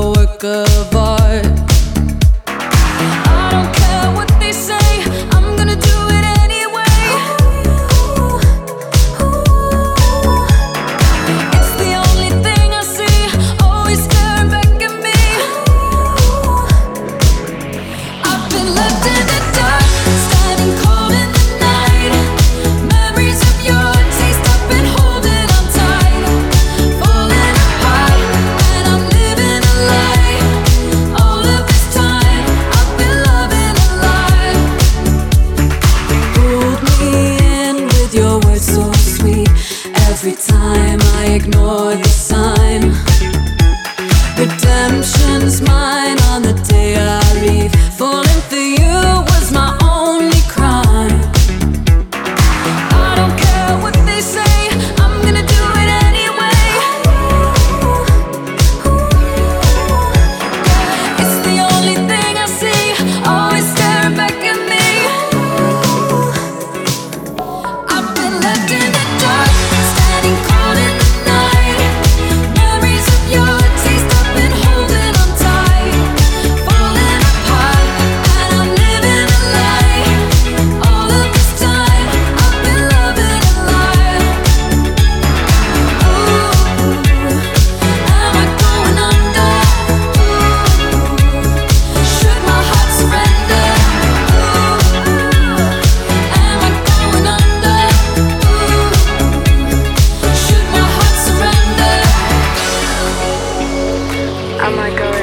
a work of art. I don't care what they say, I'm gonna do it anyway. It's the only thing I see, always staring back at me. I've been left in the dark, standing cold in the night. Memories of your taste, I've been holding on tight. Falling apart, and I'm living a lie. All of this time, I've been loving a lie. Pulled me in with your words so sweet. Every time I ignore the sign. Redemption's mine on the day I leave. Falling for you was my only crime. I don't care what they say, I'm gonna do it anyway. It's the only thing I see, always staring back at me. I've been left in the dark, standing cold in the night. Memories of your taste, I've been holding on tight. Falling apart, and I'm living a lie. All of this time, I've been loving a lie. Ooh, am I going under? Ooh, should my heart surrender? Ooh, am I going under? Ooh, should my heart surrender? Am I going